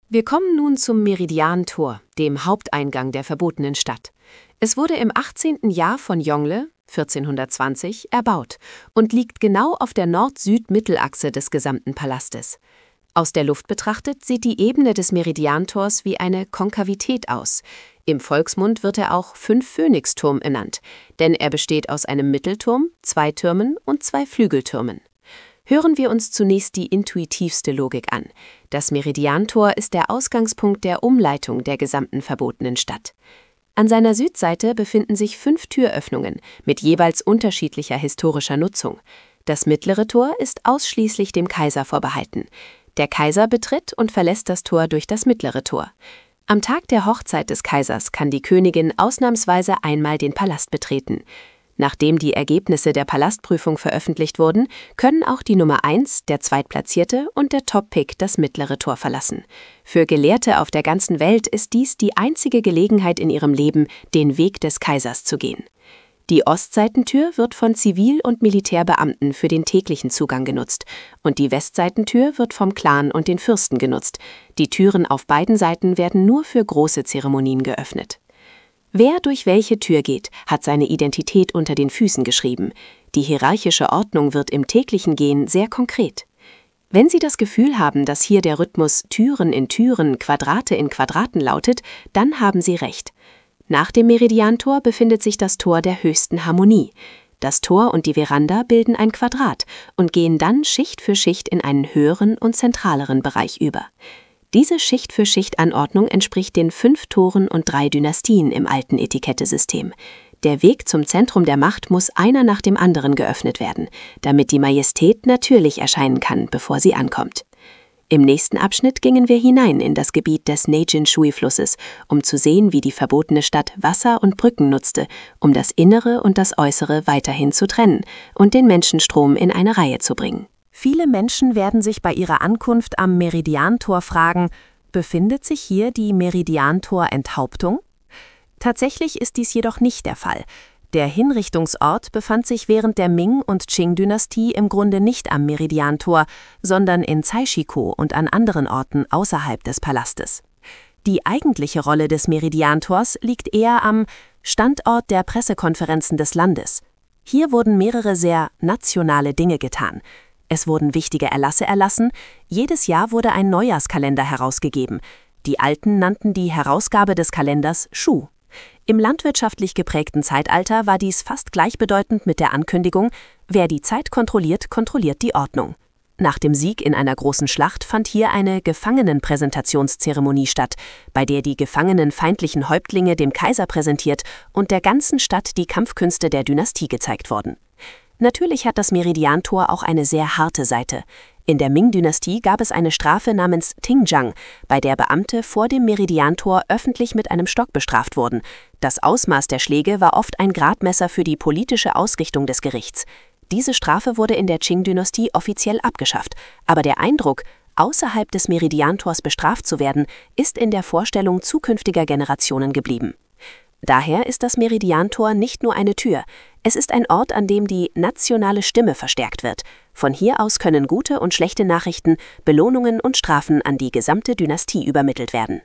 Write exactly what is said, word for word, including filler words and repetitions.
Wir kommen nun zum Meridian-Tor, dem Haupteingang der verbotenen Stadt. Es wurde im achtzehnten Jahr von Yongle vierzehnhundertzwanzig erbaut und liegt genau auf der Nord-Süd-Mittelachse des gesamten Palastes. Aus der Luft betrachtet sieht die Ebene des Meridiantors wie eine Konkavität aus. Im Volksmund wird er auch Fünf-Phönix-Turm genannt, denn er besteht aus einem Mittelturm, zwei Türmen und zwei Flügeltürmen. Hören wir uns zunächst die intuitivste Logik an. Das Meridiantor ist der Ausgangspunkt der Umleitung der gesamten verbotenen Stadt. An seiner Südseite befinden sich fünf Türöffnungen mit jeweils unterschiedlicher historischer Nutzung. Das mittlere Tor ist ausschließlich dem Kaiser vorbehalten. Der Kaiser betritt und verlässt das Tor durch das mittlere Tor. Am Tag der Hochzeit des Kaisers kann die Königin ausnahmsweise einmal den Palast betreten. Nachdem die Ergebnisse der Palastprüfung veröffentlicht wurden, können auch die Nummer eins, der Zweitplatzierte und der Top-Pick das mittlere Tor verlassen. Für Gelehrte auf der ganzen Welt ist dies die einzige Gelegenheit in ihrem Leben, den Weg des Kaisers zu gehen. Die Ostseitentür wird von Zivil- und Militärbeamten für den täglichen Zugang genutzt und die Westseitentür wird vom Clan und den Fürsten genutzt. Die Türen auf beiden Seiten werden nur für große Zeremonien geöffnet. Wer durch welche Tür geht, hat seine Identität unter den Füßen geschrieben. Die hierarchische Ordnung wird im täglichen Gehen sehr konkret. Wenn Sie das Gefühl haben, dass hier der Rhythmus Türen in Türen, Quadrate in Quadraten lautet, dann haben Sie recht. Nach dem Meridiantor befindet sich das Tor der höchsten Harmonie. Das Tor und die Veranda bilden ein Quadrat und gehen dann Schicht für Schicht in einen höheren und zentraleren Bereich über. Diese Schicht-für-Schicht-Anordnung entspricht den fünf Toren und drei Dynastien im alten Etikettesystem. Der Weg zum Zentrum der Macht muss einer nach dem anderen geöffnet werden, damit die Majestät natürlich erscheinen kann, bevor sie ankommt. Im nächsten Abschnitt gingen wir hinein in das Gebiet des Nejin-Shui-Flusses, um zu sehen, wie die verbotene Stadt Wasser und Brücken nutzte, um das Innere und das Äußere weiterhin zu trennen und den Menschenstrom in eine Reihe zu bringen. Viele Menschen werden sich bei ihrer Ankunft am Meridiantor fragen, befindet sich hier die Meridiantor-Enthauptung? Tatsächlich ist dies jedoch nicht der Fall. Der Hinrichtungsort befand sich während der Ming- und Qing-Dynastie im Grunde nicht am Meridiantor, sondern in Caishiko und an anderen Orten außerhalb des Palastes. Die eigentliche Rolle des Meridiantors liegt eher am Standort der Pressekonferenzen des Landes. Hier wurden mehrere sehr nationale Dinge getan. Es wurden wichtige Erlasse erlassen, jedes Jahr wurde ein Neujahrskalender herausgegeben. Die Alten nannten die Herausgabe des Kalenders Shu. Im landwirtschaftlich geprägten Zeitalter war dies fast gleichbedeutend mit der Ankündigung, wer die Zeit kontrolliert, kontrolliert die Ordnung. Nach dem Sieg in einer großen Schlacht fand hier eine Gefangenenpräsentationszeremonie statt, bei der die gefangenen feindlichen Häuptlinge dem Kaiser präsentiert und der ganzen Stadt die Kampfkünste der Dynastie gezeigt wurden. Natürlich hat das Meridiantor auch eine sehr harte Seite. In der Ming-Dynastie gab es eine Strafe namens Tingzhang, bei der Beamte vor dem Meridiantor öffentlich mit einem Stock bestraft wurden. Das Ausmaß der Schläge war oft ein Gradmesser für die politische Ausrichtung des Gerichts. Diese Strafe wurde in der Qing-Dynastie offiziell abgeschafft, aber der Eindruck, außerhalb des Meridiantors bestraft zu werden, ist in der Vorstellung zukünftiger Generationen geblieben. Daher ist das Meridiantor nicht nur eine Tür, es ist ein Ort, an dem die nationale Stimme verstärkt wird. Von hier aus können gute und schlechte Nachrichten, Belohnungen und Strafen an die gesamte Dynastie übermittelt werden.